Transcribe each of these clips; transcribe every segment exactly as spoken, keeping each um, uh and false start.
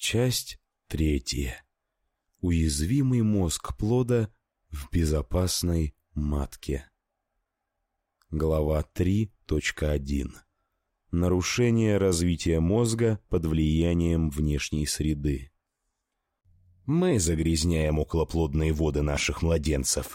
Часть третья. Уязвимый мозг плода в безопасной матке. Глава три точка один. Нарушение развития мозга под влиянием внешней среды. Мы загрязняем околоплодные воды наших младенцев.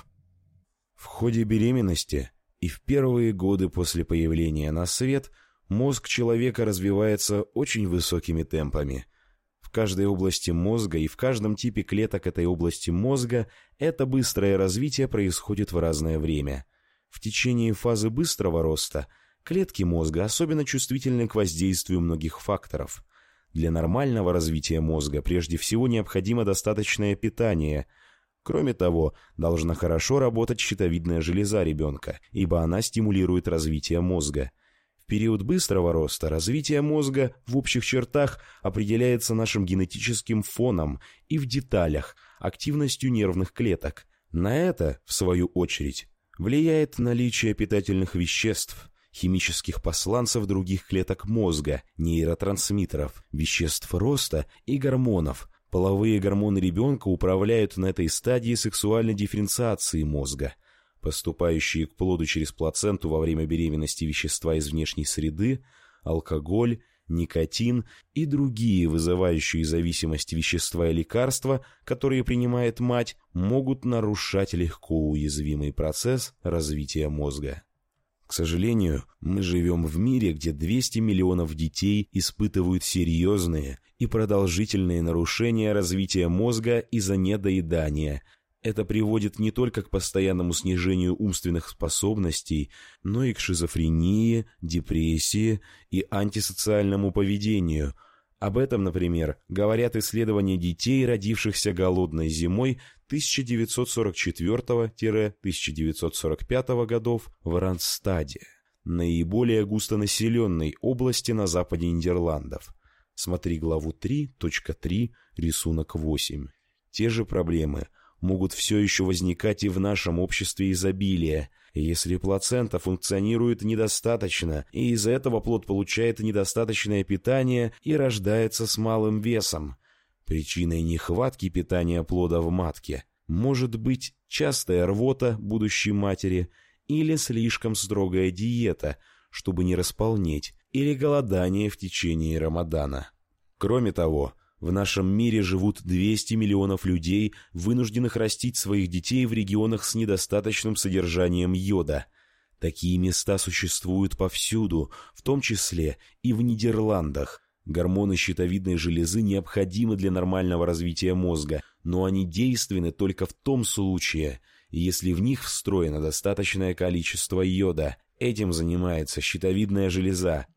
В ходе беременности и в первые годы после появления на свет мозг человека развивается очень высокими темпами. В каждой области мозга и в каждом типе клеток этой области мозга это быстрое развитие происходит в разное время. В течение фазы быстрого роста клетки мозга особенно чувствительны к воздействию многих факторов. Для нормального развития мозга прежде всего необходимо достаточное питание. Кроме того, должна хорошо работать щитовидная железа ребенка, ибо она стимулирует развитие мозга. В период быстрого роста развитие мозга в общих чертах определяется нашим генетическим фоном и в деталях активностью нервных клеток. На это, в свою очередь, влияет наличие питательных веществ, химических посланцев других клеток мозга, нейротрансмиттеров, веществ роста и гормонов. Половые гормоны ребенка управляют на этой стадии сексуальной дифференциации мозга. Поступающие к плоду через плаценту во время беременности вещества из внешней среды, алкоголь, никотин и другие вызывающие зависимость вещества и лекарства, которые принимает мать, могут нарушать легко уязвимый процесс развития мозга. К сожалению, мы живем в мире, где двести миллионов детей испытывают серьезные и продолжительные нарушения развития мозга из-за недоедания. Это приводит не только к постоянному снижению умственных способностей, но и к шизофрении, депрессии и антисоциальному поведению. Об этом, например, говорят исследования детей, родившихся голодной зимой тысяча девятьсот сорок четвёртого — тысяча девятьсот сорок пятого годов в Рандстаде, наиболее густонаселенной области на западе Нидерландов. Смотри главу три точка три, рисунок восемь. Те же проблемы могут все еще возникать и в нашем обществе изобилия, если плацента функционирует недостаточно, и из-за этого плод получает недостаточное питание и рождается с малым весом. Причиной нехватки питания плода в матке может быть частая рвота будущей матери или слишком строгая диета, чтобы не располнеть, или голодание в течение Рамадана. Кроме того, в нашем мире живут двести миллионов людей, вынужденных растить своих детей в регионах с недостаточным содержанием йода. Такие места существуют повсюду, в том числе и в Нидерландах. Гормоны щитовидной железы необходимы для нормального развития мозга, но они действенны только в том случае, если в них встроено достаточное количество йода. Этим занимается щитовидная железа.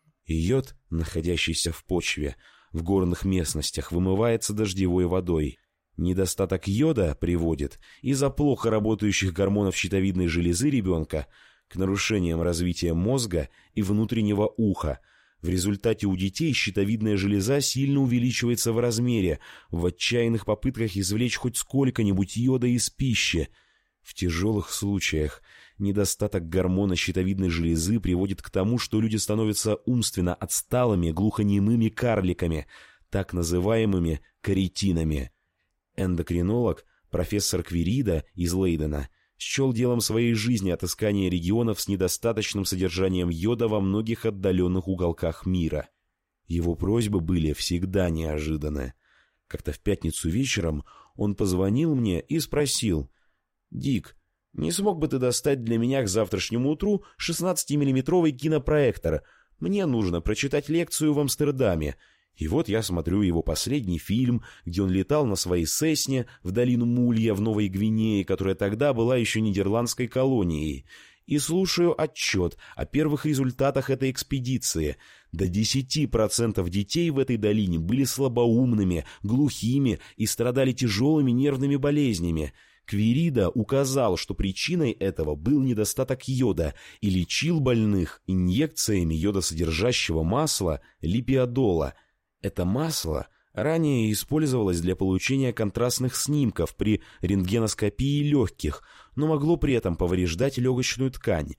Йод, находящийся в почве, в горных местностях вымывается дождевой водой. Недостаток йода приводит из-за плохо работающих гормонов щитовидной железы ребенка к нарушениям развития мозга и внутреннего уха. В результате у детей щитовидная железа сильно увеличивается в размере, в отчаянных попытках извлечь хоть сколько-нибудь йода из пищи. В тяжелых случаях недостаток гормона щитовидной железы приводит к тому, что люди становятся умственно отсталыми, глухонемыми карликами, так называемыми каретинами. Эндокринолог профессор Квирида из Лейдена счел делом своей жизни отыскание регионов с недостаточным содержанием йода во многих отдаленных уголках мира. Его просьбы были всегда неожиданны. Как-то в пятницу вечером он позвонил мне и спросил: «Дик, не смог бы ты достать для меня к завтрашнему утру шестнадцатимиллиметровый кинопроектор? Мне нужно прочитать лекцию в Амстердаме». И вот я смотрю его последний фильм, где он летал на своей Сесне в долину Мулья в Новой Гвинее, которая тогда была еще нидерландской колонией, и слушаю отчет о первых результатах этой экспедиции. До десяти процентов детей в этой долине были слабоумными, глухими и страдали тяжелыми нервными болезнями. Квирида указал, что причиной этого был недостаток йода, и лечил больных инъекциями йодосодержащего масла липиодола. Это масло ранее использовалось для получения контрастных снимков при рентгеноскопии легких, но могло при этом повреждать легочную ткань.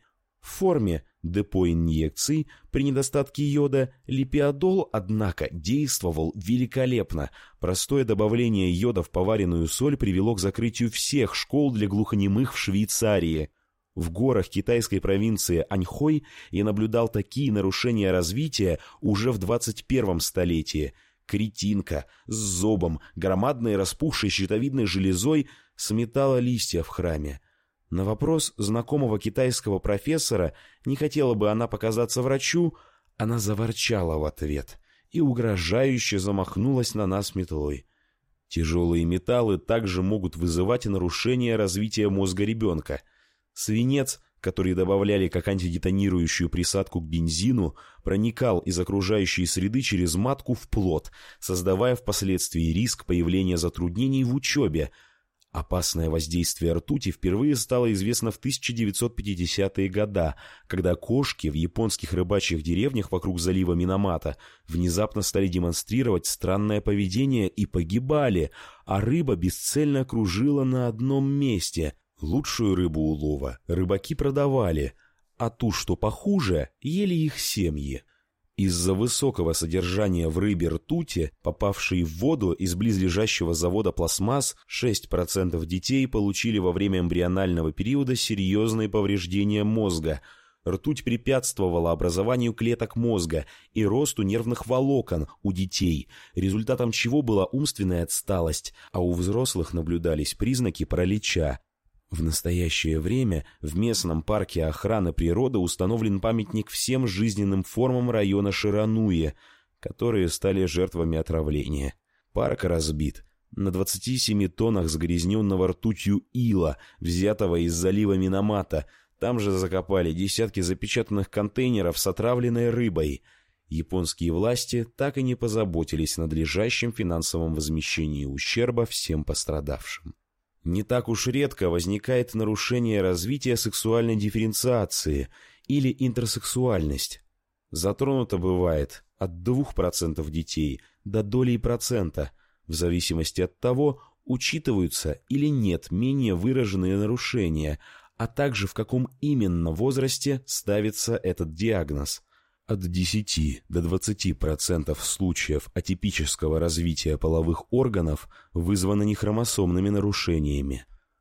В форме депо-инъекций при недостатке йода липиодол, однако, действовал великолепно. Простое добавление йода в поваренную соль привело к закрытию всех школ для глухонемых в Швейцарии. В горах китайской провинции Аньхой я наблюдал такие нарушения развития уже в двадцать первом столетии. Кретинка с зобом, громадной распухшей щитовидной железой сметала листья в храме. На вопрос знакомого китайского профессора, не хотела бы она показаться врачу, она заворчала в ответ и угрожающе замахнулась на нас метлой. Тяжелые металлы также могут вызывать нарушение развития мозга ребенка. Свинец, который добавляли как антидетонирующую присадку к бензину, проникал из окружающей среды через матку в плод, создавая впоследствии риск появления затруднений в учебе. Опасное воздействие ртути впервые стало известно в тысяча девятьсот пятидесятые годы, когда кошки в японских рыбачьих деревнях вокруг залива Минамата внезапно стали демонстрировать странное поведение и погибали, а рыба бесцельно кружила на одном месте. Лучшую рыбу улова рыбаки продавали, а ту, что похуже, ели их семьи. Из-за высокого содержания в рыбе ртути, попавшей в воду из близлежащего завода пластмасс, шесть процентов детей получили во время эмбрионального периода серьезные повреждения мозга. Ртуть препятствовала образованию клеток мозга и росту нервных волокон у детей, результатом чего была умственная отсталость, а у взрослых наблюдались признаки паралича. В настоящее время в местном парке охраны природы установлен памятник всем жизненным формам района Ширануе, которые стали жертвами отравления. Парк разбит на двадцати семи тоннах загрязненного ртутью ила, взятого из залива Минамата. Там же закопали десятки запечатанных контейнеров с отравленной рыбой. Японские власти так и не позаботились о надлежащем финансовом возмещении ущерба всем пострадавшим. Не так уж редко возникает нарушение развития сексуальной дифференциации или интерсексуальность. Затронуто бывает от двух процентов детей до доли процента, в зависимости от того, учитываются или нет менее выраженные нарушения, а также в каком именно возрасте ставится этот диагноз. От десяти до двадцати процентов случаев атипического развития половых органов вызвано нехромосомными нарушениями.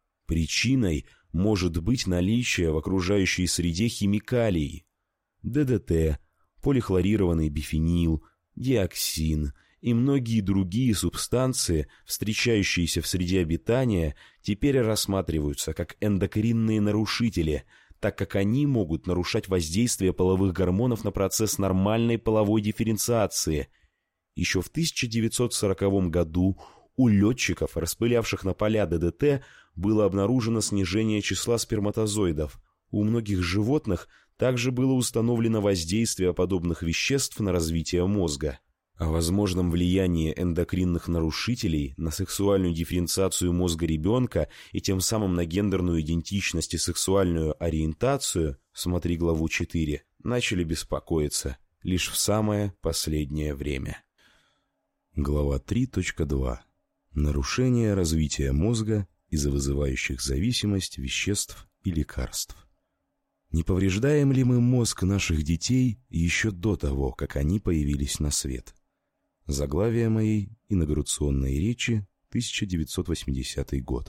Причиной может быть наличие в окружающей среде химикалий: ДДТ, полихлорированный бифенил, диоксин и многие другие субстанции, встречающиеся в среде обитания, теперь рассматриваются как эндокринные нарушители, так как они могут нарушать воздействие половых гормонов на процесс нормальной половой дифференциации. Еще в тысяча девятьсот сороковом году у летчиков, распылявших на поля ДДТ, было обнаружено снижение числа сперматозоидов. У многих животных также было установлено воздействие подобных веществ на развитие мозга. О возможном влиянии эндокринных нарушителей на сексуальную дифференциацию мозга ребенка и тем самым на гендерную идентичность и сексуальную ориентацию, смотри главу четыре, начали беспокоиться лишь в самое последнее время. Глава три точка два. Нарушение развития мозга из-за вызывающих зависимость веществ и лекарств. Не повреждаем ли мы мозг наших детей еще до того, как они появились на свет? Заглавие моей инаугурационной речи, тысяча девятьсот восьмидесятый год.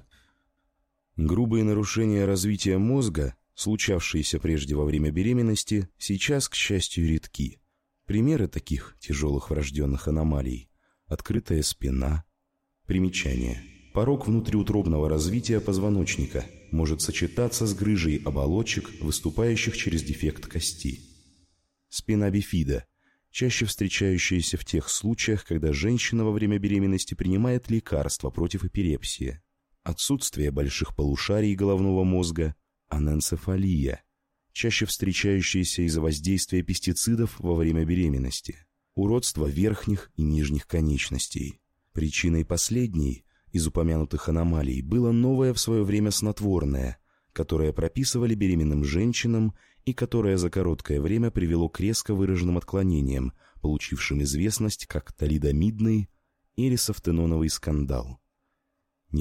Грубые нарушения развития мозга, случавшиеся прежде во время беременности, сейчас, к счастью, редки. Примеры таких тяжелых врожденных аномалий: открытая спина. Примечание. Порог внутриутробного развития позвоночника может сочетаться с грыжей оболочек, выступающих через дефект кости. Спина бифида, чаще встречающаяся в тех случаях, когда женщина во время беременности принимает лекарства против эпилепсии. Отсутствие больших полушарий головного мозга, аненцефалия, чаще встречающаяся из-за воздействия пестицидов во время беременности. Уродство верхних и нижних конечностей. Причиной последней из упомянутых аномалий было новое в свое время снотворное, которое прописывали беременным женщинам и которое за короткое время привело к резко выраженным отклонениям, получившим известность как талидомидный или софтеноновый скандал.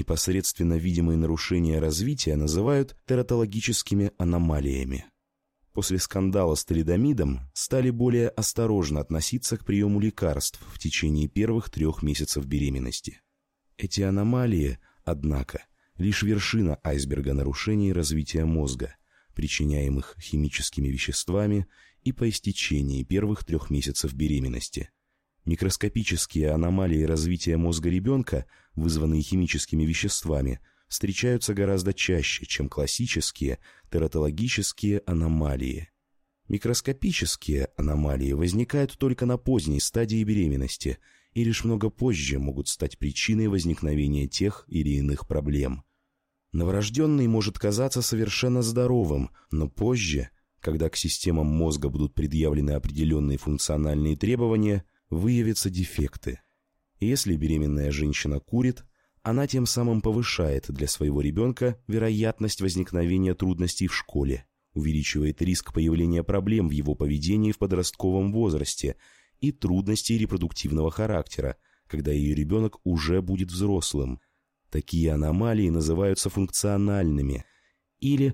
Непосредственно видимые нарушения развития называют тератологическими аномалиями. после скандала с талидомидом стали более осторожно относиться к приему лекарств в течение первых трех месяцев беременности. Эти аномалии, однако, лишь вершина айсберга нарушений развития мозга, причиняемых химическими веществами и по истечении первых трех месяцев беременности. Микроскопические аномалии развития мозга ребенка, вызванные химическими веществами, встречаются гораздо чаще, чем классические тератологические аномалии. Микроскопические аномалии возникают только на поздней стадии беременности и лишь много позже могут стать причиной возникновения тех или иных проблем. Новорожденный может казаться совершенно здоровым, но позже, когда к системам мозга будут предъявлены определенные функциональные требования, выявятся дефекты. Если беременная женщина курит, она тем самым повышает для своего ребенка вероятность возникновения трудностей в школе, увеличивает риск появления проблем в его поведении в подростковом возрасте и трудностей репродуктивного характера, когда ее ребенок уже будет взрослым. Такие аномалии называются функциональными или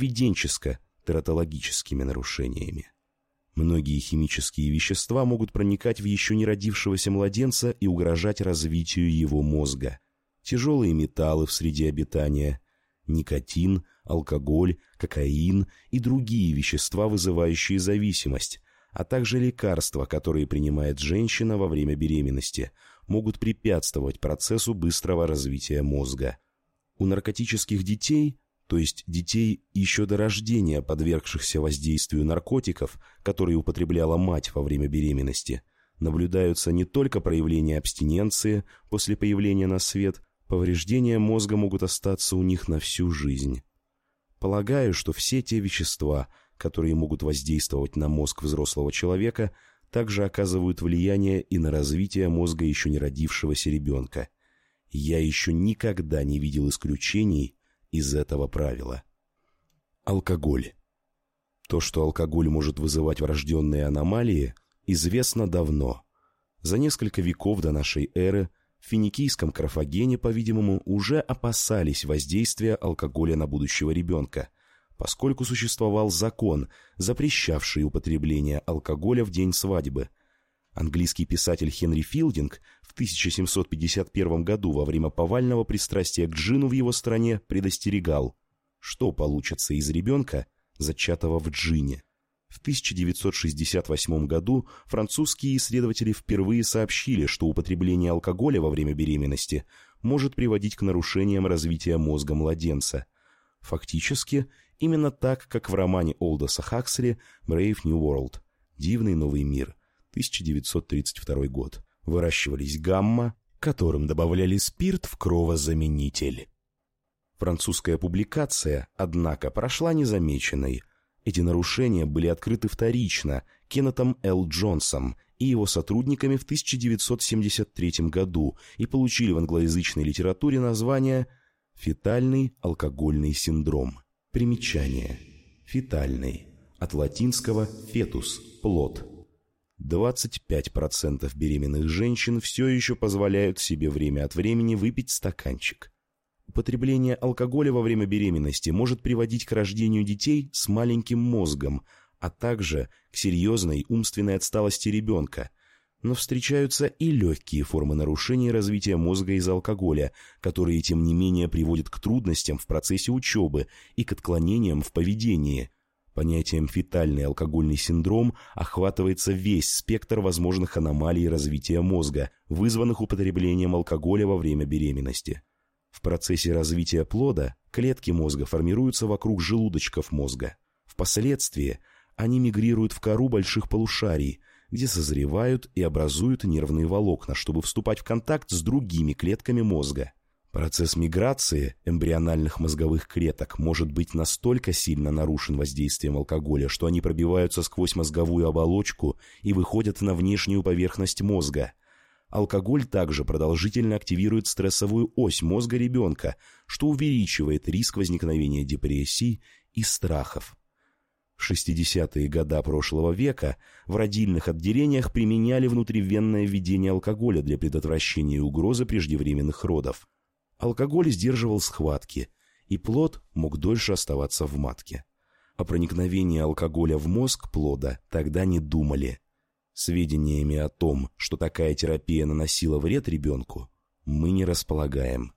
поведенческо-тератологическими нарушениями. Многие химические вещества могут проникать в еще не родившегося младенца и угрожать развитию его мозга. Тяжелые металлы в среде обитания, никотин, алкоголь, кокаин и другие вещества, вызывающие зависимость, а также лекарства, которые принимает женщина во время беременности, могут препятствовать процессу быстрого развития мозга. У наркотических детей, то есть детей еще до рождения, подвергшихся воздействию наркотиков, которые употребляла мать во время беременности, наблюдаются не только проявления абстиненции после появления на свет, повреждения мозга могут остаться у них на всю жизнь. Полагаю, что все те вещества, которые могут воздействовать на мозг взрослого человека, также оказывают влияние и на развитие мозга еще не родившегося ребенка. Я еще никогда не видел исключений из этого правила. Алкоголь. То, что алкоголь может вызывать врожденные аномалии, известно давно. За несколько веков до нашей эры в финикийском Карфагене, по-видимому, уже опасались воздействия алкоголя на будущего ребенка, поскольку существовал закон, запрещавший употребление алкоголя в день свадьбы. Английский писатель Хенри Филдинг в тысяча семьсот пятьдесят первом году во время повального пристрастия к джину в его стране предостерегал, что получится из ребенка, зачатого в джине. В тысяча девятьсот шестьдесят восьмом году французские исследователи впервые сообщили, что употребление алкоголя во время беременности может приводить к нарушениям развития мозга младенца. Фактически, именно так, как в романе Олдоса Хаксли «Brave New World» «Дивный новый мир», тысяча девятьсот тридцать второй год, выращивались гамма, которым добавляли спирт в кровозаменитель. Французская публикация, однако, прошла незамеченной. Эти нарушения были открыты вторично Кеннетом Л. Джонсом и его сотрудниками в тысяча девятьсот семьдесят третьем году и получили в англоязычной литературе название «фетальный алкогольный синдром». Примечание. Фетальный. От латинского «фетус» – плод. двадцать пять процентов беременных женщин все еще позволяют себе время от времени выпить стаканчик. Употребление алкоголя во время беременности может приводить к рождению детей с маленьким мозгом, а также к серьезной умственной отсталости ребенка. Но встречаются и легкие формы нарушений развития мозга из-за алкоголя, которые, тем не менее, приводят к трудностям в процессе учебы и к отклонениям в поведении. Понятием «фетальный алкогольный синдром» охватывается весь спектр возможных аномалий развития мозга, вызванных употреблением алкоголя во время беременности. В процессе развития плода клетки мозга формируются вокруг желудочков мозга. Впоследствии они мигрируют в кору больших полушарий, где созревают и образуют нервные волокна, чтобы вступать в контакт с другими клетками мозга. Процесс миграции эмбриональных мозговых клеток может быть настолько сильно нарушен воздействием алкоголя, что они пробиваются сквозь мозговую оболочку и выходят на внешнюю поверхность мозга. Алкоголь также продолжительно активирует стрессовую ось мозга ребенка, что увеличивает риск возникновения депрессий и страхов. В шестидесятые годы прошлого века в родильных отделениях применяли внутривенное введение алкоголя для предотвращения угрозы преждевременных родов. Алкоголь сдерживал схватки, и плод мог дольше оставаться в матке. О проникновении алкоголя в мозг плода тогда не думали. Сведениями о том, что такая терапия наносила вред ребенку, мы не располагаем.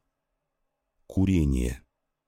Курение.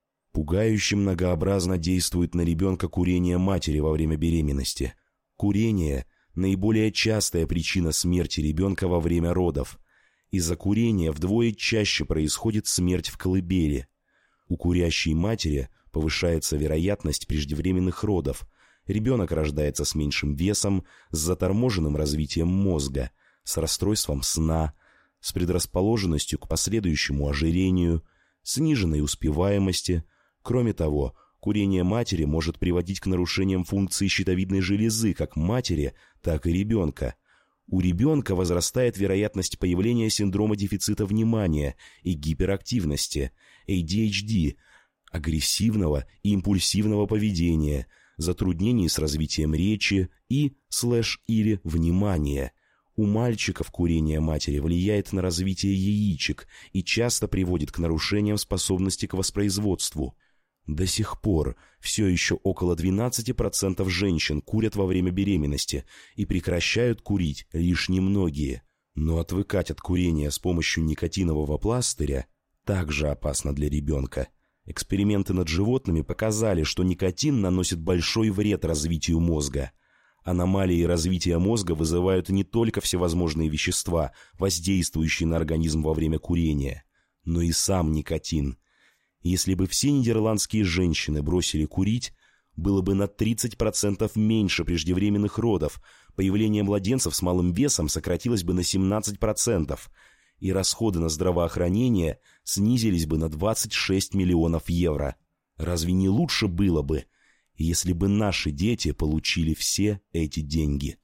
Пугающе многообразно действует на ребенка курение матери во время беременности. Курение – наиболее частая причина смерти ребенка во время родов. Из-за курения вдвое чаще происходит смерть в колыбели. У курящей матери повышается вероятность преждевременных родов. Ребенок рождается с меньшим весом, с заторможенным развитием мозга, с расстройством сна, с предрасположенностью к последующему ожирению, сниженной успеваемости. Кроме того, курение матери может приводить к нарушениям функции щитовидной железы как матери, так и ребенка. У ребенка возрастает вероятность появления синдрома дефицита внимания и гиперактивности, эй ди эйч ди, агрессивного и импульсивного поведения, затруднений с развитием речи и слэш или внимания. У мальчиков курение матери влияет на развитие яичек и часто приводит к нарушениям способности к воспроизводству. До сих пор все еще около двенадцати процентов женщин курят во время беременности и прекращают курить лишь немногие. Но отвыкать от курения с помощью никотинового пластыря также опасно для ребенка. Эксперименты над животными показали, что никотин наносит большой вред развитию мозга. Аномалии развития мозга вызывают не только всевозможные вещества, воздействующие на организм во время курения, но и сам никотин. Если бы все нидерландские женщины бросили курить, было бы на тридцать процентов меньше преждевременных родов, появление младенцев с малым весом сократилось бы на семнадцать процентов, и расходы на здравоохранение снизились бы на двадцать шесть миллионов евро. Разве не лучше было бы, если бы наши дети получили все эти деньги?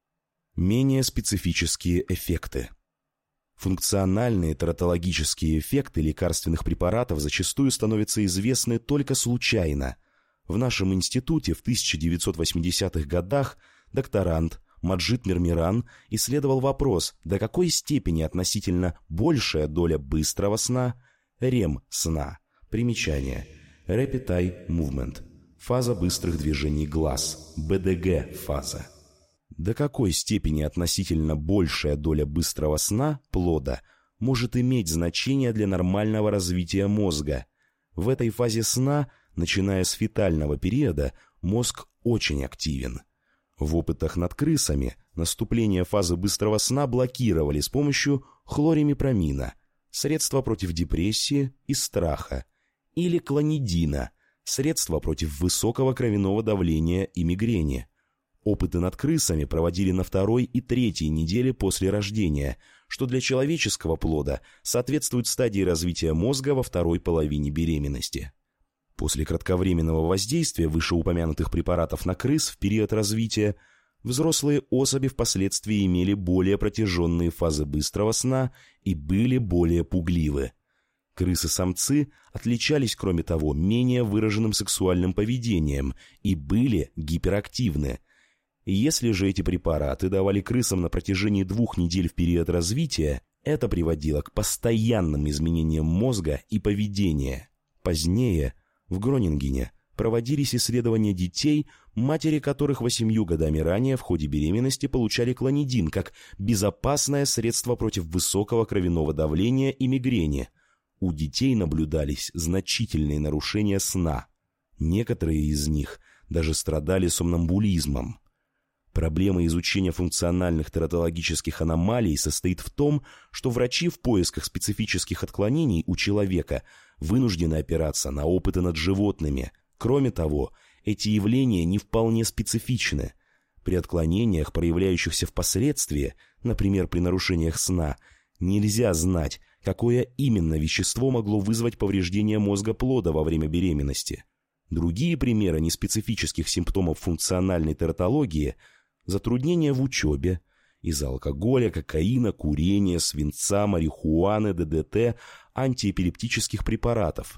Менее специфические эффекты. Функциональные тератологические эффекты лекарственных препаратов зачастую становятся известны только случайно. В нашем институте в тысяча девятьсот восьмидесятых годах докторант Маджид Мирмиран исследовал вопрос, до какой степени относительно большая доля быстрого сна, рем-сна, примечание, Rapid Eye Movement, фаза быстрых движений глаз, бэ дэ гэ-фаза. До какой степени относительно большая доля быстрого сна, плода, может иметь значение для нормального развития мозга? В этой фазе сна, начиная с фетального периода, мозг очень активен. В опытах над крысами наступление фазы быстрого сна блокировали с помощью хлоримипромина, средства против депрессии и страха, или клонидина, средства против высокого кровяного давления и мигрени. Опыты над крысами проводили на второй и третьей неделе после рождения, что для человеческого плода соответствует стадии развития мозга во второй половине беременности. После кратковременного воздействия вышеупомянутых препаратов на крыс в период развития взрослые особи впоследствии имели более протяженные фазы быстрого сна и были более пугливы. Крысы-самцы отличались, кроме того, менее выраженным сексуальным поведением и были гиперактивны. Если же эти препараты давали крысам на протяжении двух недель в период развития, это приводило к постоянным изменениям мозга и поведения. Позднее в Гронингене проводились исследования детей, матери которых восемью годами ранее в ходе беременности получали клонидин как безопасное средство против высокого кровяного давления и мигрени. У детей наблюдались значительные нарушения сна. Некоторые из них даже страдали сомнамбулизмом. Проблема изучения функциональных тератологических аномалий состоит в том, что врачи в поисках специфических отклонений у человека вынуждены опираться на опыты над животными. Кроме того, эти явления не вполне специфичны. При отклонениях, проявляющихся впоследствии, например, при нарушениях сна, нельзя знать, какое именно вещество могло вызвать повреждение мозга плода во время беременности. Другие примеры неспецифических симптомов функциональной тератологии – затруднения в учебе из-за алкоголя, кокаина, курения, свинца, марихуаны, дэ дэ тэ, антиэпилептических препаратов,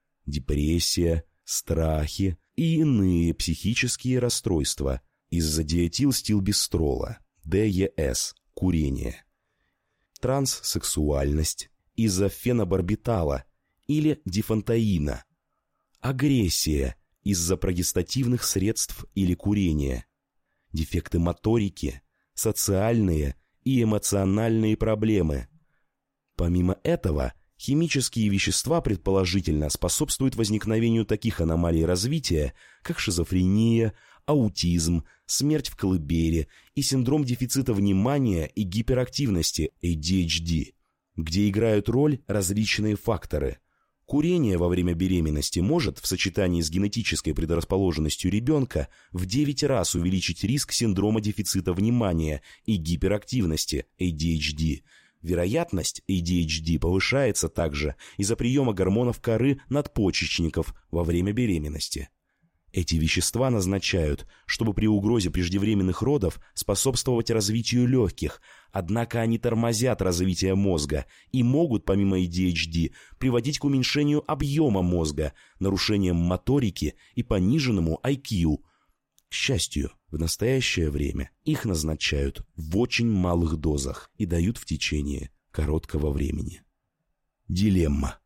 депрессия, страхи и иные психические расстройства из-за диэтилстилбистрола, дэ е эс, курение, транссексуальность из-за фенобарбитала или дифантоина, агрессия из-за прогестативных средств или курения, дефекты моторики, социальные и эмоциональные проблемы. Помимо этого, химические вещества предположительно способствуют возникновению таких аномалий развития, как шизофрения, аутизм, смерть в колыбели и синдром дефицита внимания и гиперактивности эй ди эйч ди, где играют роль различные факторы. Курение во время беременности может, в сочетании с генетической предрасположенностью ребенка, в девять раз увеличить риск синдрома дефицита внимания и гиперактивности эй ди эйч ди. Вероятность эй ди эйч ди повышается также из-за приема гормонов коры надпочечников во время беременности. Эти вещества назначают, чтобы при угрозе преждевременных родов способствовать развитию легких, однако они тормозят развитие мозга и могут, помимо эй ди эйч ди, приводить к уменьшению объема мозга, нарушениям моторики и пониженному ай кью. К счастью, в настоящее время их назначают в очень малых дозах и дают в течение короткого времени. Дилемма.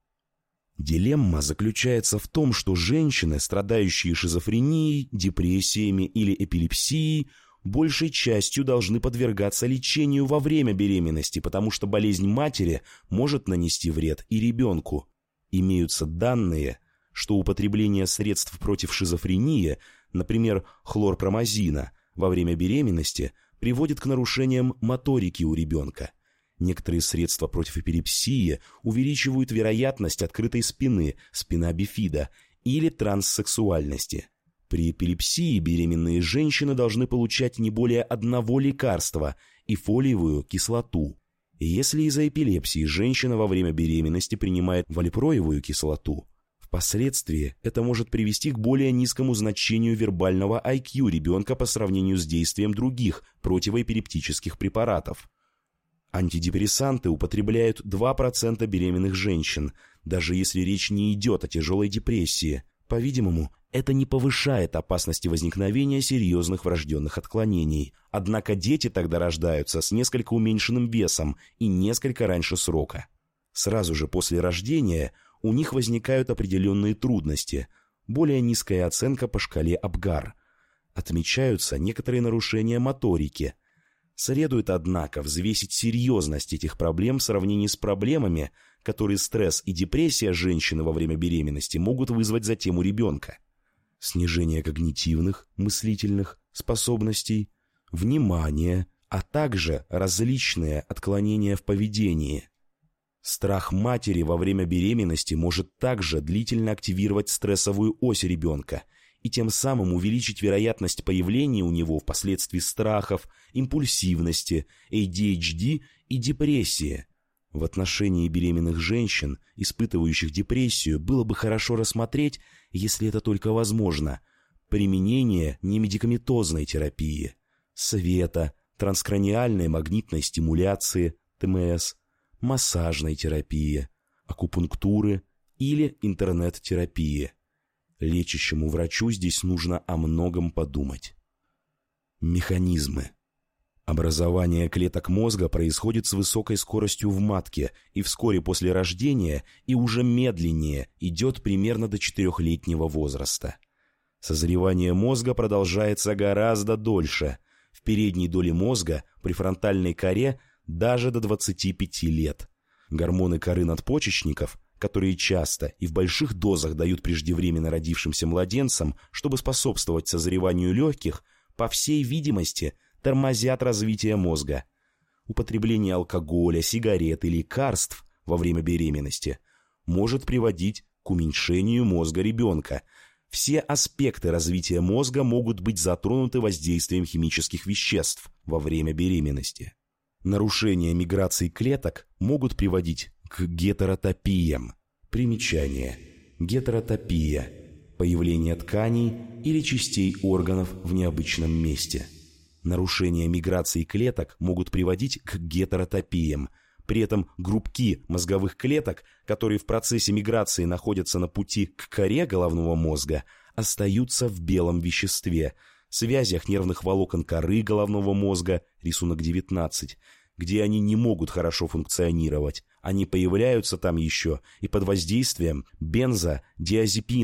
Дилемма заключается в том, что женщины, страдающие шизофренией, депрессиями или эпилепсией, большей частью должны подвергаться лечению во время беременности, потому что болезнь матери может нанести вред и ребенку. Имеются данные, что употребление средств против шизофрении, например, хлорпромазина, во время беременности приводит к нарушениям моторики у ребенка. Некоторые средства против эпилепсии увеличивают вероятность открытой спины, спина бифида, или транссексуальности. При эпилепсии беременные женщины должны получать не более одного лекарства и фолиевую кислоту. Если из-за эпилепсии женщина во время беременности принимает валипроевую кислоту, впоследствии это может привести к более низкому значению вербального ай кью ребенка по сравнению с действием других противоэпилептических препаратов. Антидепрессанты употребляют два процента беременных женщин, даже если речь не идет о тяжелой депрессии. По-видимому, это не повышает опасности возникновения серьезных врожденных отклонений. Однако дети тогда рождаются с несколько уменьшенным весом и несколько раньше срока. Сразу же после рождения у них возникают определенные трудности, более низкая оценка по шкале Апгар. Отмечаются некоторые нарушения моторики. Следует, однако, взвесить серьезность этих проблем в сравнении с проблемами, которые стресс и депрессия женщины во время беременности могут вызвать затем у ребенка. Снижение когнитивных, мыслительных способностей, внимания, а также различные отклонения в поведении. Страх матери во время беременности может также длительно активировать стрессовую ось ребенка и тем самым увеличить вероятность появления у него впоследствии страхов, импульсивности, эй ди эйч ди и депрессии. В отношении беременных женщин, испытывающих депрессию, было бы хорошо рассмотреть, если это только возможно, применение немедикаментозной терапии, света, транскраниальной магнитной стимуляции, тэ эм эс, массажной терапии, акупунктуры или интернет-терапии. Лечащему врачу здесь нужно о многом подумать. Механизмы. Образование клеток мозга происходит с высокой скоростью в матке и вскоре после рождения и уже медленнее идет примерно до четырехлетнего возраста. Созревание мозга продолжается гораздо дольше. В передней доле мозга, префронтальной коре, даже до двадцати пяти лет. Гормоны коры надпочечников, которые часто и в больших дозах дают преждевременно родившимся младенцам, чтобы способствовать созреванию легких, по всей видимости, тормозят развитие мозга. Употребление алкоголя, сигарет и лекарств во время беременности может приводить к уменьшению мозга ребенка. Все аспекты развития мозга могут быть затронуты воздействием химических веществ во время беременности. Нарушения миграции клеток могут приводить к гетеротопиям. Примечание. Гетеротопия – появление тканей или частей органов в необычном месте. Нарушения миграции клеток могут приводить к гетеротопиям. При этом группки мозговых клеток, которые в процессе миграции находятся на пути к коре головного мозга, остаются в белом веществе, связях нервных волокон коры головного мозга, рисунок девятнадцать, где они не могут хорошо функционировать. Они появляются там еще и под воздействием бензодиазепинов,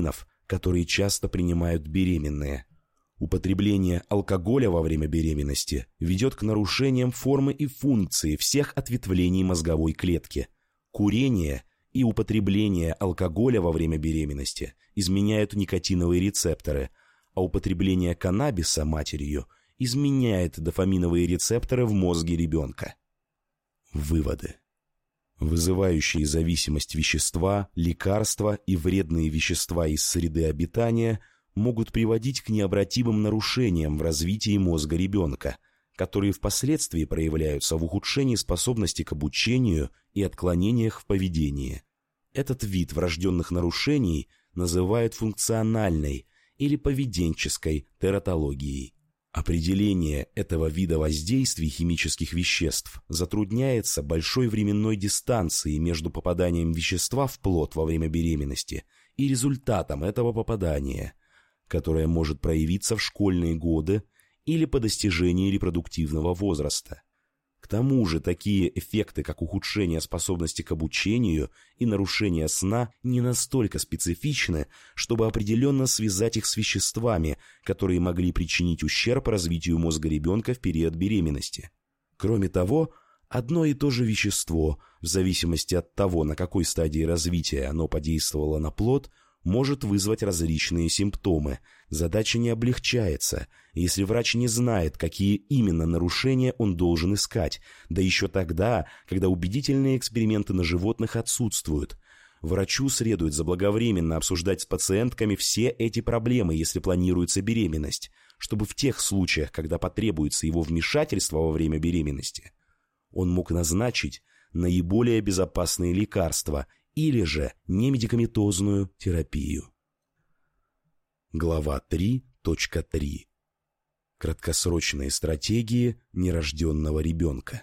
которые часто принимают беременные. Употребление алкоголя во время беременности ведет к нарушениям формы и функции всех ответвлений мозговой клетки. Курение и употребление алкоголя во время беременности изменяют никотиновые рецепторы, а употребление каннабиса матерью изменяет дофаминовые рецепторы в мозге ребенка. Выводы. Вызывающие зависимость вещества, лекарства и вредные вещества из среды обитания могут приводить к необратимым нарушениям в развитии мозга ребенка, которые впоследствии проявляются в ухудшении способности к обучению и отклонениях в поведении. Этот вид врожденных нарушений называют функциональной или поведенческой тератологией. Определение этого вида воздействий химических веществ затрудняется большой временной дистанцией между попаданием вещества в плод во время беременности и результатом этого попадания, которое может проявиться в школьные годы или по достижении репродуктивного возраста. К тому же такие эффекты, как ухудшение способности к обучению и нарушение сна, не настолько специфичны, чтобы определенно связать их с веществами, которые могли причинить ущерб развитию мозга ребенка в период беременности. Кроме того, одно и то же вещество, в зависимости от того, на какой стадии развития оно подействовало на плод, может вызвать различные симптомы. Задача не облегчается, если врач не знает, какие именно нарушения он должен искать, да еще тогда, когда убедительные эксперименты на животных отсутствуют. Врачу следует заблаговременно обсуждать с пациентками все эти проблемы, если планируется беременность, чтобы в тех случаях, когда потребуется его вмешательство во время беременности, он мог назначить наиболее безопасные лекарства или же немедикаментозную терапию. Глава три точка три. Краткосрочные стратегии нерожденного ребенка.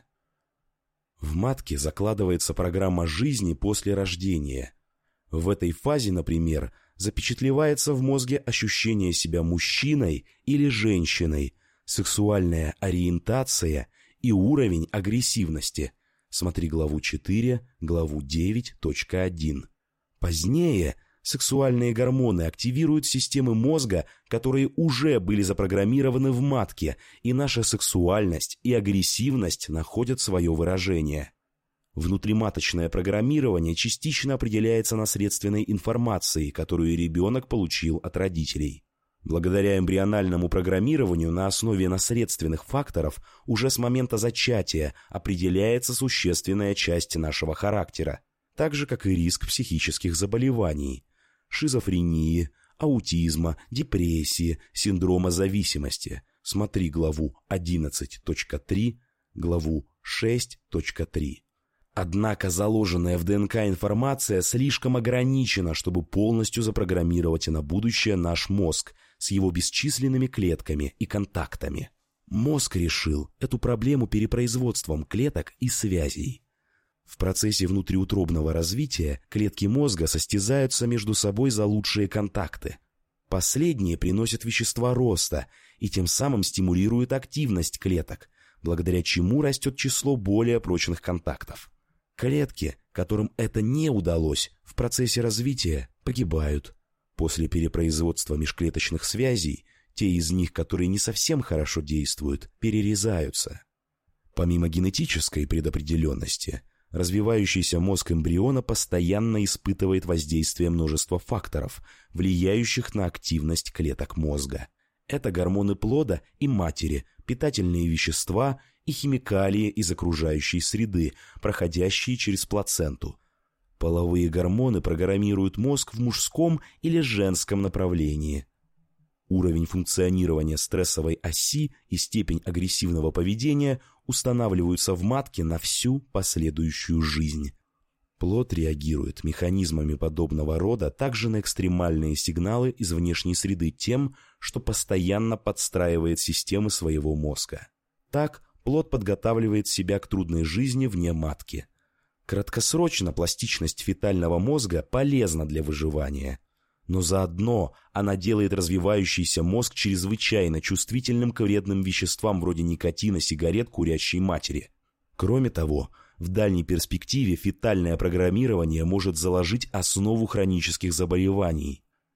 В матке закладывается программа жизни после рождения. В этой фазе, например, запечатлевается в мозге ощущение себя мужчиной или женщиной, сексуальная ориентация и уровень агрессивности. Смотри главу четыре, главу девять точка один. Позднее сексуальные гормоны активируют системы мозга, которые уже были запрограммированы в матке, и наша сексуальность и агрессивность находят свое выражение. Внутриматочное программирование частично определяется наследственной информацией, которую ребенок получил от родителей. Благодаря эмбриональному программированию на основе наследственных факторов уже с момента зачатия определяется существенная часть нашего характера, так же, как и риск психических заболеваний, шизофрении, аутизма, депрессии, синдрома зависимости. Смотри главу одиннадцать точка три, главу шесть точка три. Однако заложенная в ДНК информация слишком ограничена, чтобы полностью запрограммировать на будущее наш мозг с его бесчисленными клетками и контактами. Мозг решил эту проблему перепроизводством клеток и связей. В процессе внутриутробного развития клетки мозга состязаются между собой за лучшие контакты. Последние приносят вещества роста и тем самым стимулируют активность клеток, благодаря чему растет число более прочных контактов. Клетки, которым это не удалось, в процессе развития погибают. После перепроизводства межклеточных связей, те из них, которые не совсем хорошо действуют, перерезаются. Помимо генетической предопределенности, развивающийся мозг эмбриона постоянно испытывает воздействие множества факторов, влияющих на активность клеток мозга. Это гормоны плода и матери, питательные вещества и химикалии из окружающей среды, проходящие через плаценту. Половые гормоны программируют мозг в мужском или женском направлении. Уровень функционирования стрессовой оси и степень агрессивного поведения устанавливаются в матке на всю последующую жизнь. Плод реагирует механизмами подобного рода также на экстремальные сигналы из внешней среды тем, что постоянно подстраивает системы своего мозга. Так, плод подготавливает себя к трудной жизни вне матки. Краткосрочно пластичность фетального мозга полезна для выживания, но заодно она делает развивающийся мозг чрезвычайно чувствительным к вредным веществам вроде никотина, сигарет, курящей матери. Кроме того, в дальней перспективе фетальное программирование может заложить основу хронических заболеваний.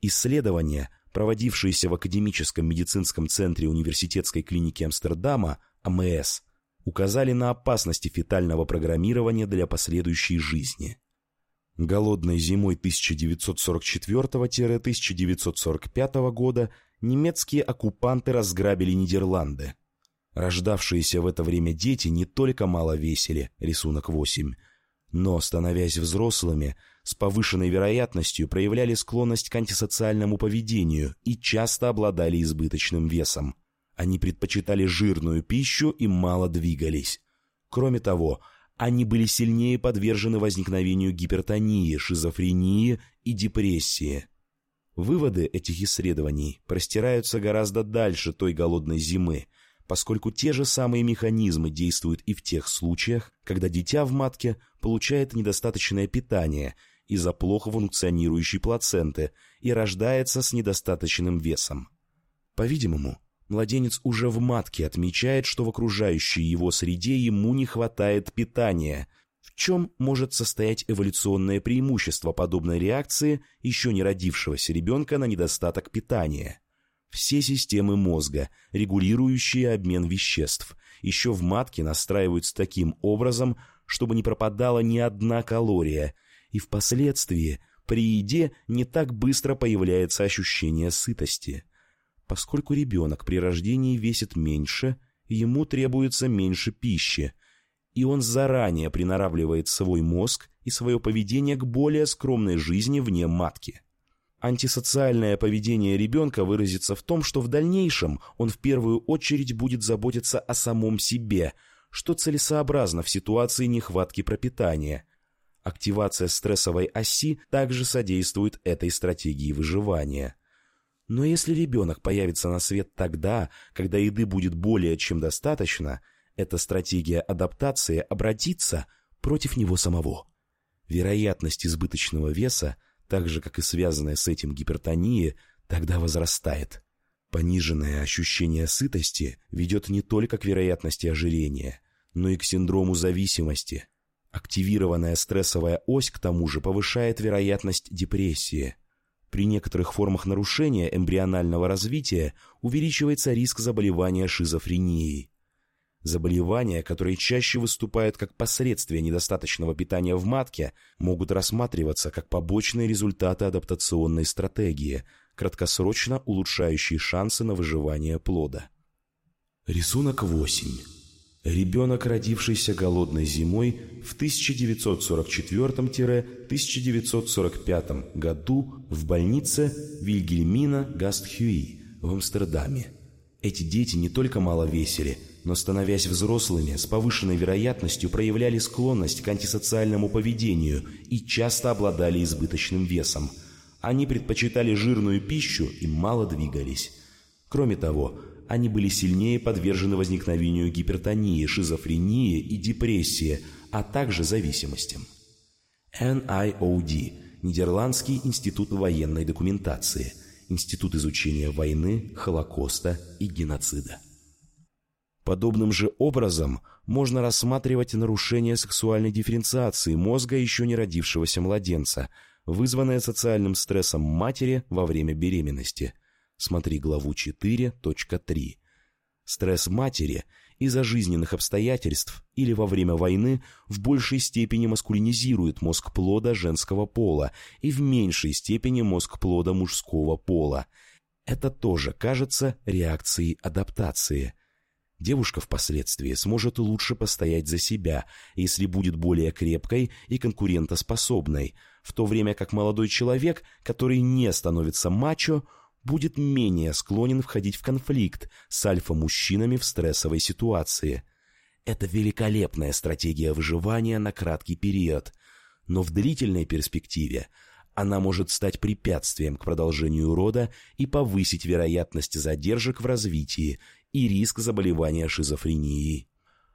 Исследования, проводившиеся в Академическом медицинском центре университетской клиники Амстердама, А М С, указали на опасности фетального программирования для последующей жизни. Голодной зимой тысяча девятьсот сорок четвёртого — тысяча девятьсот сорок пятого года немецкие оккупанты разграбили Нидерланды. Рождавшиеся в это время дети не только мало весили, рисунок восемь, но, становясь взрослыми, с повышенной вероятностью проявляли склонность к антисоциальному поведению и часто обладали избыточным весом. Они предпочитали жирную пищу и мало двигались. Кроме того, они были сильнее подвержены возникновению гипертонии, шизофрении и депрессии. Выводы этих исследований простираются гораздо дальше той голодной зимы, поскольку те же самые механизмы действуют и в тех случаях, когда дитя в матке получает недостаточное питание из-за плохо функционирующей плаценты и рождается с недостаточным весом. По-видимому, младенец уже в матке отмечает, что в окружающей его среде ему не хватает питания, в чем может состоять эволюционное преимущество подобной реакции еще не родившегося ребенка на недостаток питания. Все системы мозга, регулирующие обмен веществ, еще в матке настраиваются таким образом, чтобы не пропадала ни одна калория, и впоследствии при еде не так быстро появляется ощущение сытости. Поскольку ребенок при рождении весит меньше, ему требуется меньше пищи, и он заранее приноравливает свой мозг и свое поведение к более скромной жизни вне матки. Антисоциальное поведение ребенка выразится в том, что в дальнейшем он в первую очередь будет заботиться о самом себе, что целесообразно в ситуации нехватки пропитания. Активация стрессовой оси также содействует этой стратегии выживания. Но если ребенок появится на свет тогда, когда еды будет более чем достаточно, эта стратегия адаптации обратится против него самого. Вероятность избыточного веса, так же, как и связанная с этим гипертония, тогда возрастает. Пониженное ощущение сытости ведет не только к вероятности ожирения, но и к синдрому зависимости. Активированная стрессовая ось, к тому же, повышает вероятность депрессии. При некоторых формах нарушения эмбрионального развития увеличивается риск заболевания шизофренией. Заболевания, которые чаще выступают как последствия недостаточного питания в матке, могут рассматриваться как побочные результаты адаптационной стратегии, краткосрочно улучшающие шансы на выживание плода. Рисунок восемь. Ребенок, родившийся голодной зимой в тысяча девятьсот сорок четвёртом — тысяча девятьсот сорок пятом году в больнице Вильгельмина Гастхюи в Амстердаме. Эти дети не только мало весили, но, становясь взрослыми, с повышенной вероятностью проявляли склонность к антисоциальному поведению и часто обладали избыточным весом. Они предпочитали жирную пищу и мало двигались. Кроме того, они были сильнее подвержены возникновению гипертонии, шизофрении и депрессии, а также зависимостям. эн ай о ди – Нидерландский институт военной документации, Институт изучения войны, Холокоста и геноцида. Подобным же образом можно рассматривать нарушение сексуальной дифференциации мозга еще не родившегося младенца, вызванное социальным стрессом матери во время беременности. Смотри главу четыре точка три. Стресс матери из-за жизненных обстоятельств или во время войны в большей степени маскулинизирует мозг плода женского пола и в меньшей степени мозг плода мужского пола. Это тоже кажется реакцией адаптации. Девушка впоследствии сможет лучше постоять за себя, если будет более крепкой и конкурентоспособной, в то время как молодой человек, который не становится мачо, будет менее склонен входить в конфликт с альфа-мужчинами в стрессовой ситуации. Это великолепная стратегия выживания на краткий период, но в длительной перспективе она может стать препятствием к продолжению рода и повысить вероятность задержек в развитии и риск заболевания шизофренией.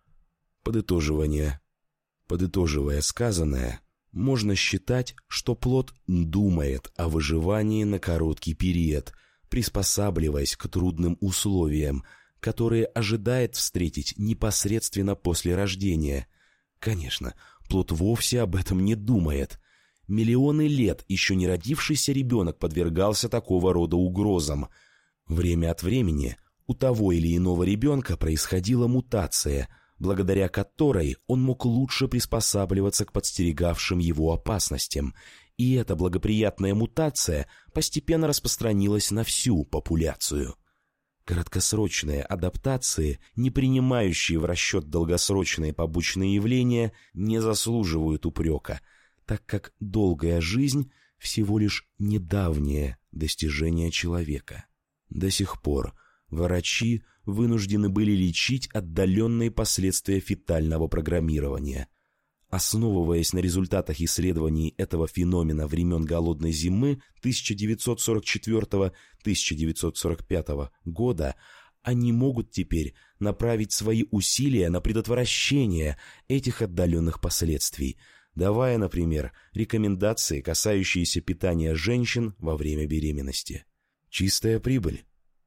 Подытоживание. Подытоживая сказанное, можно считать, что плод думает о выживании на короткий период, приспосабливаясь к трудным условиям, которые ожидает встретить непосредственно после рождения. Конечно, плод вовсе об этом не думает. Миллионы лет еще не родившийся ребенок подвергался такого рода угрозам. Время от времени у того или иного ребенка происходила мутация, благодаря которой он мог лучше приспосабливаться к подстерегавшим его опасностям, и эта благоприятная мутация постепенно распространилась на всю популяцию. Краткосрочные адаптации, не принимающие в расчет долгосрочные побочные явления, не заслуживают упрека, так как долгая жизнь – всего лишь недавнее достижение человека. До сих пор врачи вынуждены были лечить отдаленные последствия фетального программирования. Основываясь на результатах исследований этого феномена времен Голодной зимы тысяча девятьсот сорок четвёртого — тысяча девятьсот сорок пятого года, они могут теперь направить свои усилия на предотвращение этих отдаленных последствий, давая, например, рекомендации, касающиеся питания женщин во время беременности. Чистая прибыль.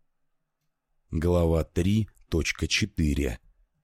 Глава три точка четыре.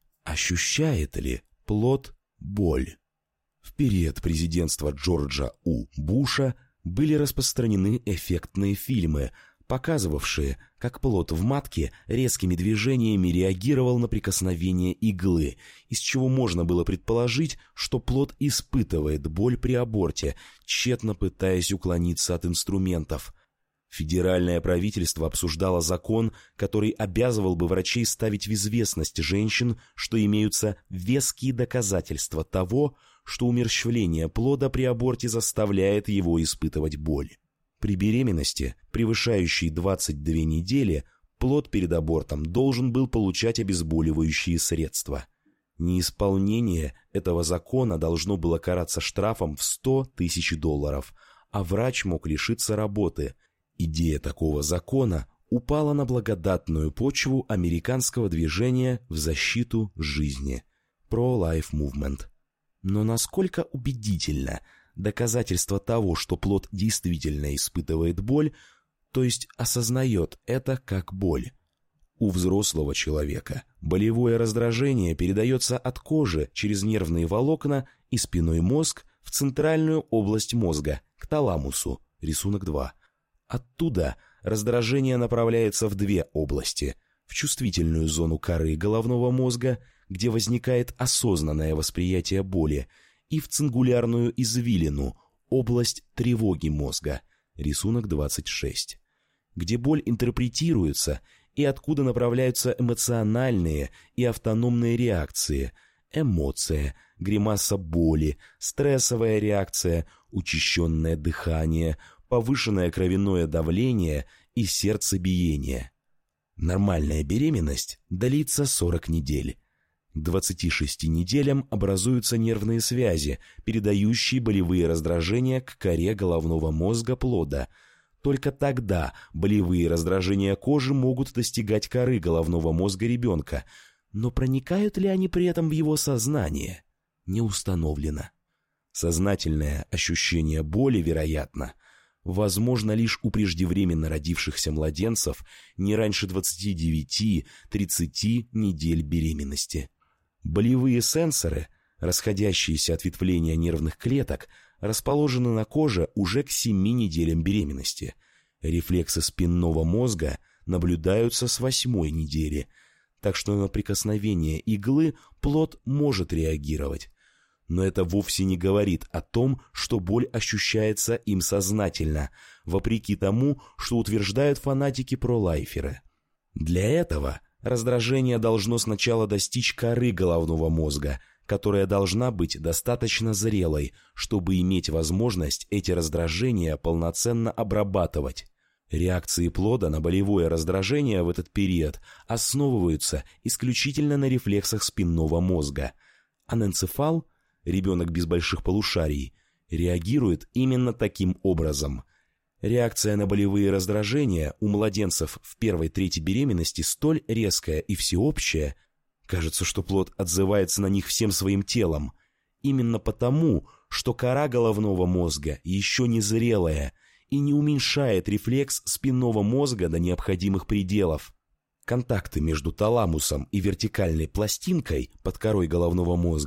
Ощущает ли плод боль? В период президентства Джорджа У. Буша были распространены эффектные фильмы, показывавшие, как плод в матке резкими движениями реагировал на прикосновение иглы, из чего можно было предположить, что плод испытывает боль при аборте, тщетно пытаясь уклониться от инструментов. Федеральное правительство обсуждало закон, который обязывал бы врачей ставить в известность женщин, что имеются веские доказательства того, что умерщвление плода при аборте заставляет его испытывать боль. При беременности, превышающей двадцать две недели, плод перед абортом должен был получать обезболивающие средства. Неисполнение этого закона должно было караться штрафом в сто тысяч долларов, а врач мог лишиться работы. Идея такого закона упала на благодатную почву американского движения в защиту жизни – Pro-Life Movement. Но насколько убедительно доказательство того, что плод действительно испытывает боль, то есть осознает это как боль? У взрослого человека болевое раздражение передается от кожи через нервные волокна и спинной мозг в центральную область мозга, к таламусу, рисунок два. Оттуда раздражение направляется в две области – в чувствительную зону коры головного мозга, где возникает осознанное восприятие боли, и в цингулярную извилину, область тревоги мозга, рисунок двадцать шесть, где боль интерпретируется и откуда направляются эмоциональные и автономные реакции, эмоция, гримаса боли, стрессовая реакция, учащенное дыхание, повышенное кровяное давление и сердцебиение. Нормальная беременность длится сорок недель. К двадцати шести неделям образуются нервные связи, передающие болевые раздражения к коре головного мозга плода. Только тогда болевые раздражения кожи могут достигать коры головного мозга ребенка. Но проникают ли они при этом в его сознание? Не установлено. Сознательное ощущение боли, вероятно, возможно лишь у преждевременно родившихся младенцев не раньше двадцати девяти — тридцати недель беременности. Болевые сенсоры, расходящиеся ответвления нервных клеток, расположены на коже уже к семи неделям беременности. Рефлексы спинного мозга наблюдаются с восьмой недели, так что на прикосновение иглы плод может реагировать. Но это вовсе не говорит о том, что боль ощущается им сознательно, вопреки тому, что утверждают фанатики-пролайферы. Для этого раздражение должно сначала достичь коры головного мозга, которая должна быть достаточно зрелой, чтобы иметь возможность эти раздражения полноценно обрабатывать. Реакции плода на болевое раздражение в этот период основываются исключительно на рефлексах спинного мозга. Аненцефал, ребенок без больших полушарий, реагирует именно таким образом. Реакция на болевые раздражения у младенцев в первой трети беременности столь резкая и всеобщая, кажется, что плод отзывается на них всем своим телом, именно потому, что кора головного мозга еще не зрелая и не уменьшает рефлекс спинного мозга до необходимых пределов. Контакты между таламусом и вертикальной пластинкой под корой головного мозга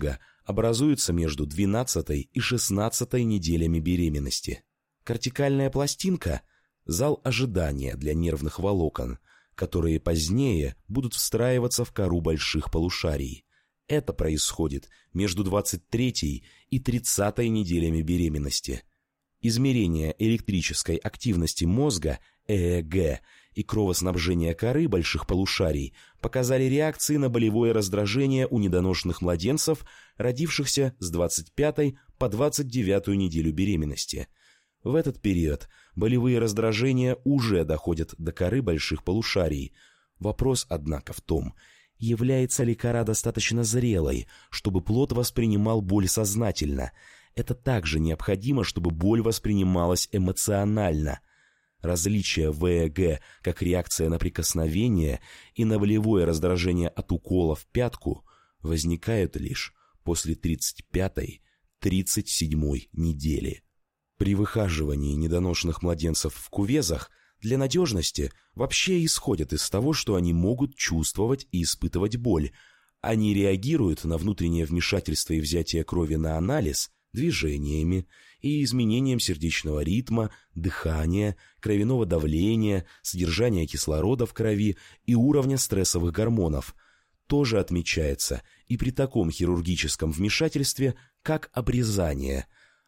образуется между двенадцатой и шестнадцатой неделями беременности. Кортикальная пластинка – зал ожидания для нервных волокон, которые позднее будут встраиваться в кору больших полушарий. Это происходит между двадцать третьей и тридцатой неделями беременности. Измерение электрической активности мозга Э Э Г и кровоснабжение коры больших полушарий показали реакции на болевое раздражение у недоношенных младенцев, родившихся с двадцать пятой по двадцать девятую неделю беременности. В этот период болевые раздражения уже доходят до коры больших полушарий. Вопрос, однако, в том, является ли кора достаточно зрелой, чтобы плод воспринимал боль сознательно. Это также необходимо, чтобы боль воспринималась эмоционально. Различия в Э Э Г как реакция на прикосновение и на болевое раздражение от укола в пятку возникают лишь после тридцать пятой — тридцать седьмой недели. При выхаживании недоношенных младенцев в кувезах для надежности вообще исходят из того, что они могут чувствовать и испытывать боль. Они реагируют на внутреннее вмешательство и взятие крови на анализ движениями и изменением сердечного ритма, дыхания, кровяного давления, содержания кислорода в крови и уровня стрессовых гормонов. Тоже отмечается и при таком хирургическом вмешательстве, как обрезание.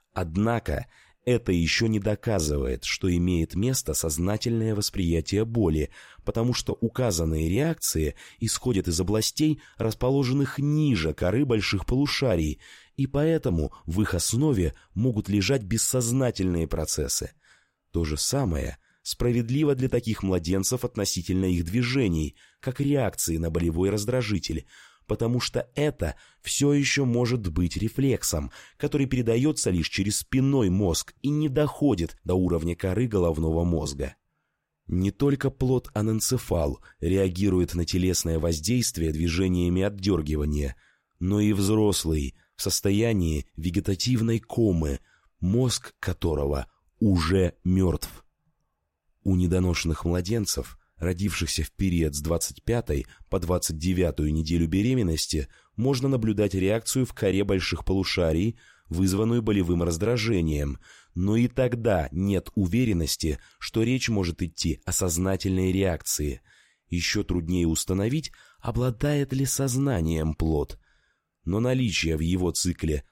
Однако это еще не доказывает, что имеет место сознательное восприятие боли, потому что указанные реакции исходят из областей, расположенных ниже коры больших полушарий, и поэтому в их основе могут лежать бессознательные процессы. То же самое справедливо для таких младенцев относительно их движений, как реакции на болевой раздражитель, потому что это все еще может быть рефлексом, который передается лишь через спинной мозг и не доходит до уровня коры головного мозга. Не только плод аненцефал реагирует на телесное воздействие движениями отдергивания, но и взрослый в состоянии вегетативной комы, мозг которого уже мертв. У недоношенных младенцев, родившихся в период с двадцать пятой по двадцать девятую неделю беременности, можно наблюдать реакцию в коре больших полушарий, вызванную болевым раздражением, но и тогда нет уверенности, что речь может идти о сознательной реакции. Еще труднее установить, обладает ли сознанием плод. Но наличие в его цикле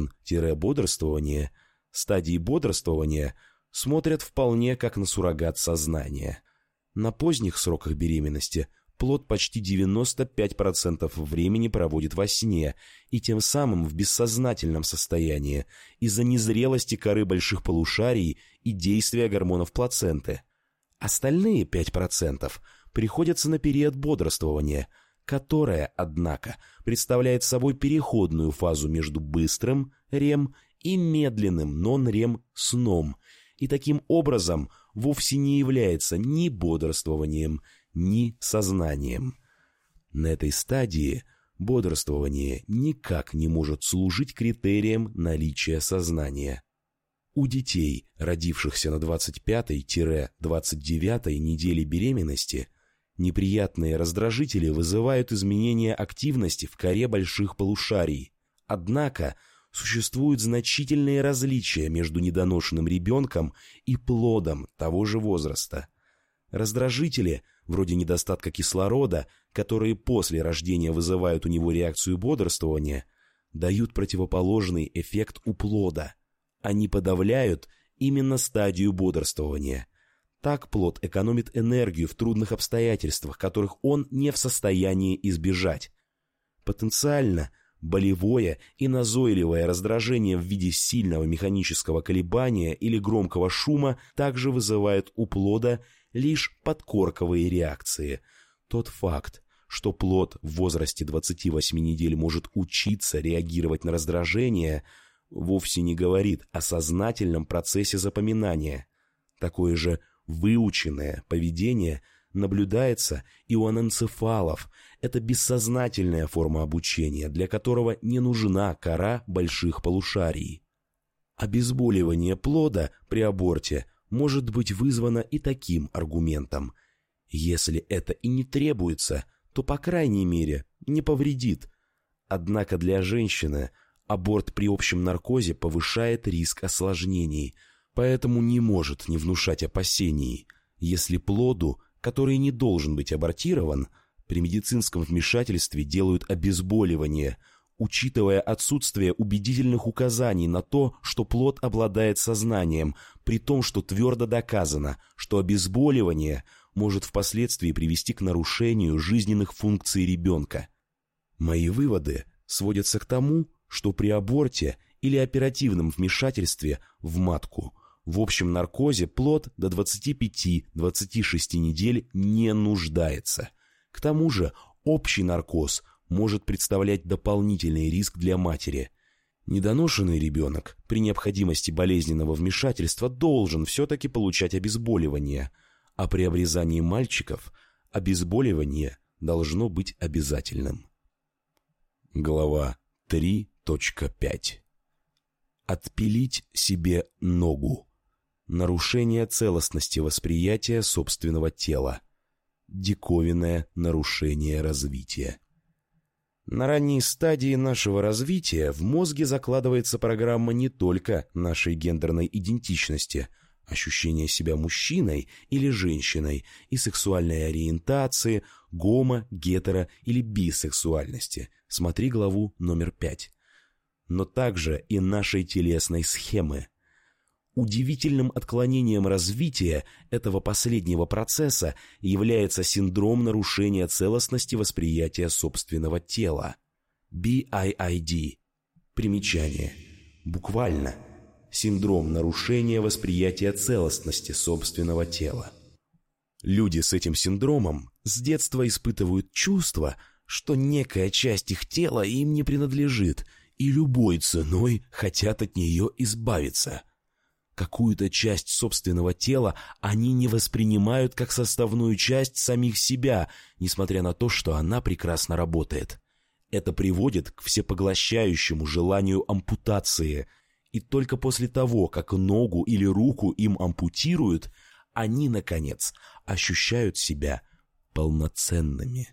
сон-бодрствование, стадии бодрствования смотрят вполне как на суррогат сознания. На поздних сроках беременности плод почти девяносто пять процентов времени проводит во сне и тем самым в бессознательном состоянии из-за незрелости коры больших полушарий и действия гормонов плаценты. Остальные пять процентов приходятся на период бодрствования, которое, однако, представляет собой переходную фазу между быстрым рем и медленным нон-рем сном, и таким образом вовсе не является ни бодрствованием, ни сознанием. На этой стадии бодрствование никак не может служить критерием наличия сознания. У детей, родившихся на двадцать пятой — двадцать девятой неделе беременности, неприятные раздражители вызывают изменения активности в коре больших полушарий. Однако существуют значительные различия между недоношенным ребенком и плодом того же возраста. Раздражители, вроде недостатка кислорода, которые после рождения вызывают у него реакцию бодрствования, дают противоположный эффект у плода. Они подавляют именно стадию бодрствования. Так плод экономит энергию в трудных обстоятельствах, которых он не в состоянии избежать. Потенциально болевое и назойливое раздражение в виде сильного механического колебания или громкого шума также вызывает у плода лишь подкорковые реакции. Тот факт, что плод в возрасте двадцати восьми недель может учиться реагировать на раздражение, вовсе не говорит о сознательном процессе запоминания. Такое же выученное поведение наблюдается и у аненцефалов. Это бессознательная форма обучения, для которого не нужна кора больших полушарий. Обезболивание плода при аборте может быть вызвано и таким аргументом. Если это и не требуется, то, по крайней мере, не повредит. Однако для женщины Аборт при общем наркозе повышает риск осложнений, поэтому не может не внушать опасений. Если плоду, который не должен быть абортирован, при медицинском вмешательстве делают обезболивание, учитывая отсутствие убедительных указаний на то, что плод обладает сознанием, при том, что твердо доказано, что обезболивание может впоследствии привести к нарушению жизненных функций ребенка. Мои выводы сводятся к тому, что при аборте или оперативном вмешательстве в матку в общем наркозе плод до двадцати пяти — двадцати шести недель не нуждается. К тому же общий наркоз может представлять дополнительный риск для матери. Недоношенный ребенок при необходимости болезненного вмешательства должен все-таки получать обезболивание, а при обрезании мальчиков обезболивание должно быть обязательным. Глава три точка пять. Отпилить себе ногу. Нарушение целостности восприятия собственного тела. Диковинное нарушение развития. На ранней стадии нашего развития в мозге закладывается программа не только нашей гендерной идентичности, ощущения себя мужчиной или женщиной и сексуальной ориентации, гомо-, гетеро- или бисексуальности. Смотри главу номер пять. Но также и нашей телесной схемы. Удивительным отклонением развития этого последнего процесса является синдром нарушения целостности восприятия собственного тела. би ай ай ди. Примечание. Буквально. Синдром нарушения восприятия целостности собственного тела. Люди с этим синдромом с детства испытывают чувство, что некая часть их тела им не принадлежит, и любой ценой хотят от нее избавиться. Какую-то часть собственного тела они не воспринимают как составную часть самих себя, несмотря на то, что она прекрасно работает. Это приводит к всепоглощающему желанию ампутации, и только после того, как ногу или руку им ампутируют, они, наконец, ощущают себя полноценными.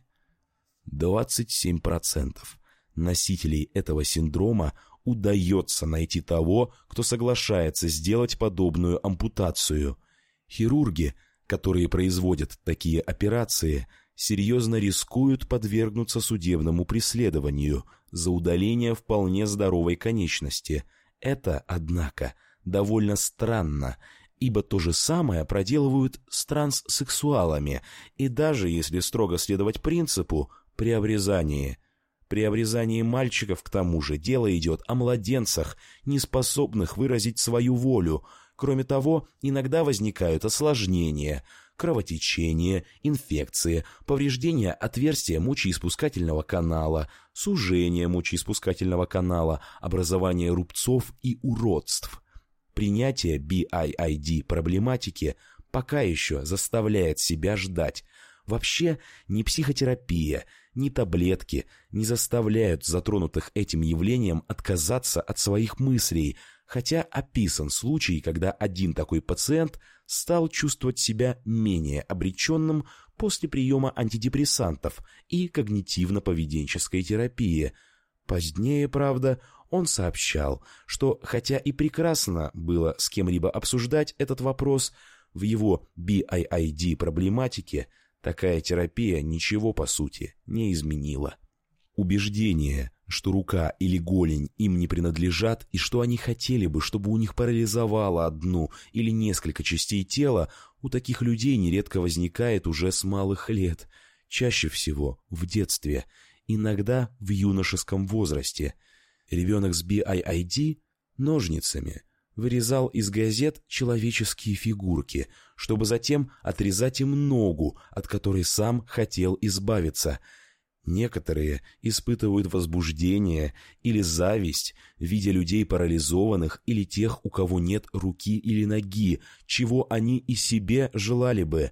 двадцать семь процентов носителей этого синдрома удается найти того, кто соглашается сделать подобную ампутацию. Хирурги, которые производят такие операции, серьезно рискуют подвергнуться судебному преследованию за удаление вполне здоровой конечности. Это, однако, довольно странно, ибо то же самое проделывают с транссексуалами, и даже, если строго следовать принципу, при обрезании. При обрезании мальчиков, к тому же, дело идет о младенцах, не способных выразить свою волю. Кроме того, иногда возникают осложнения, кровотечение, инфекции, повреждение отверстия мочеиспускательного канала, сужение мочеиспускательного канала, образование рубцов и уродств. Принятие би ай ай ди проблематики пока еще заставляет себя ждать. Вообще, ни психотерапия, ни таблетки не заставляют затронутых этим явлением отказаться от своих мыслей, хотя описан случай, когда один такой пациент стал чувствовать себя менее обреченным после приема антидепрессантов и когнитивно-поведенческой терапии. Позднее, правда, он сообщал, что хотя и прекрасно было с кем-либо обсуждать этот вопрос, в его би ай ай ди проблематике такая терапия ничего, по сути, не изменила. Убеждение, что рука или голень им не принадлежат и что они хотели бы, чтобы у них парализовало одну или несколько частей тела, у таких людей нередко возникает уже с малых лет, чаще всего в детстве, иногда в юношеском возрасте. Ребенок с би ай ай ди ножницами вырезал из газет человеческие фигурки, чтобы затем отрезать им ногу, от которой сам хотел избавиться. Некоторые испытывают возбуждение или зависть, видя людей парализованных или тех, у кого нет руки или ноги, чего они и себе желали бы.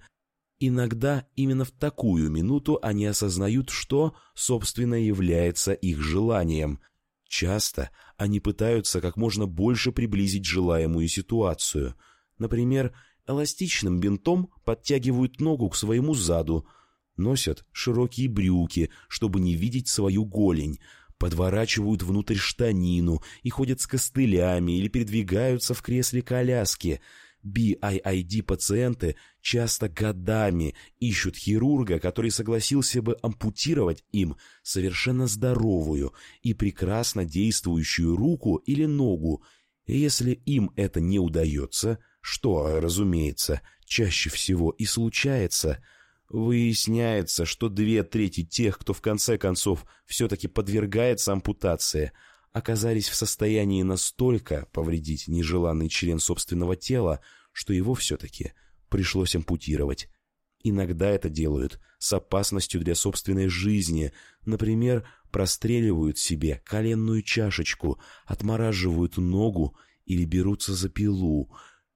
Иногда именно в такую минуту они осознают, что, собственно, является их желанием. Часто они пытаются как можно больше приблизить желаемую ситуацию. Например, эластичным бинтом подтягивают ногу к своему заду, носят широкие брюки, чтобы не видеть свою голень, подворачивают внутрь штанину и ходят с костылями или передвигаются в кресле коляски. би ай ай ди-пациенты часто годами ищут хирурга, который согласился бы ампутировать им совершенно здоровую и прекрасно действующую руку или ногу. И если им это не удается, что, разумеется, чаще всего и случается, выясняется, что две трети тех, кто в конце концов все-таки подвергается ампутации, оказались в состоянии настолько повредить нежеланный член собственного тела, что его все-таки пришлось ампутировать. Иногда это делают с опасностью для собственной жизни. Например, простреливают себе коленную чашечку, отмораживают ногу или берутся за пилу.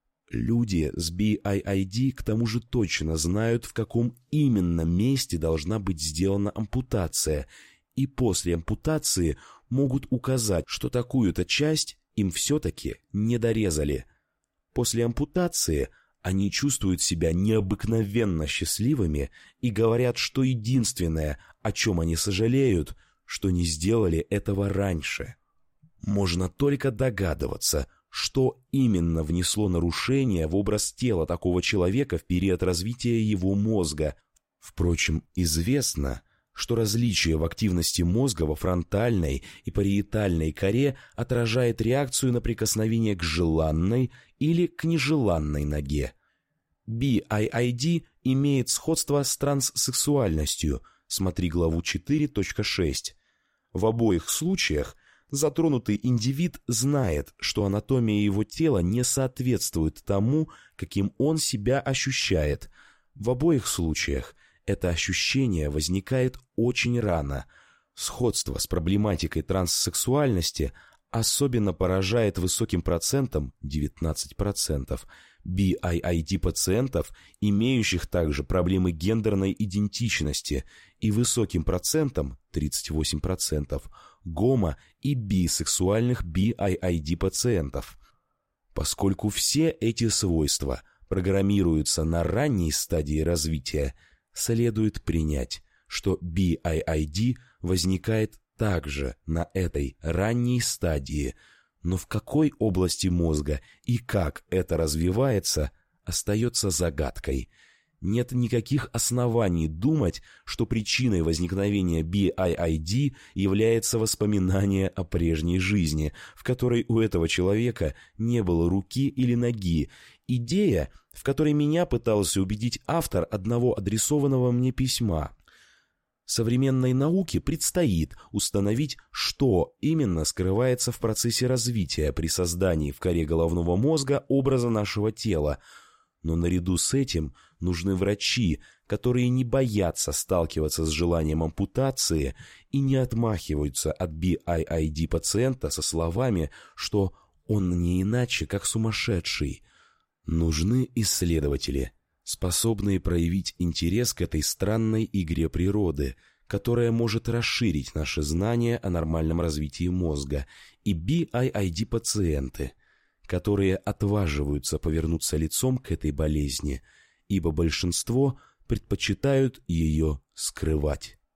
Люди с би ай ай ди к тому же точно знают, в каком именно месте должна быть сделана ампутация, и после ампутации могут указать, что такую-то часть им все-таки не дорезали. После ампутации они чувствуют себя необыкновенно счастливыми и говорят, что единственное, о чем они сожалеют, что не сделали этого раньше. Можно только догадываться, что именно внесло нарушение в образ тела такого человека в период развития его мозга. Впрочем, известно, что различие в активности мозга во фронтальной и париетальной коре отражает реакцию на прикосновение к желанной или к нежеланной ноге. би ай ай ди имеет сходство с транссексуальностью, смотри главу четыре точка шесть. В обоих случаях затронутый индивид знает, что анатомия его тела не соответствует тому, каким он себя ощущает. В обоих случаях это ощущение возникает очень рано. Сходство с проблематикой транссексуальности особенно поражает высоким процентом, девятнадцать процентов, би ай ай ди-пациентов, имеющих также проблемы гендерной идентичности, и высоким процентом, тридцать восемь процентов, гомо- и бисексуальных би ай ай ди-пациентов. Поскольку все эти свойства программируются на ранней стадии развития, следует принять, что би ай ай ди возникает также на этой ранней стадии, но в какой области мозга и как это развивается, остается загадкой. Нет никаких оснований думать, что причиной возникновения би ай ай ди является воспоминание о прежней жизни, в которой у этого человека не было руки или ноги, идея, в которой меня пытался убедить автор одного адресованного мне письма. Современной науке предстоит установить, что именно скрывается в процессе развития при создании в коре головного мозга образа нашего тела. Но наряду с этим нужны врачи, которые не боятся сталкиваться с желанием ампутации и не отмахиваются от би ай ай ди-пациента со словами, что он не иначе, как сумасшедший. Нужны исследователи, способные проявить интерес к этой странной игре природы, которая может расширить наши знания о нормальном развитии мозга, и би ай ай ди-пациенты, которые отваживаются повернуться лицом к этой болезни, ибо большинство предпочитают ее скрывать.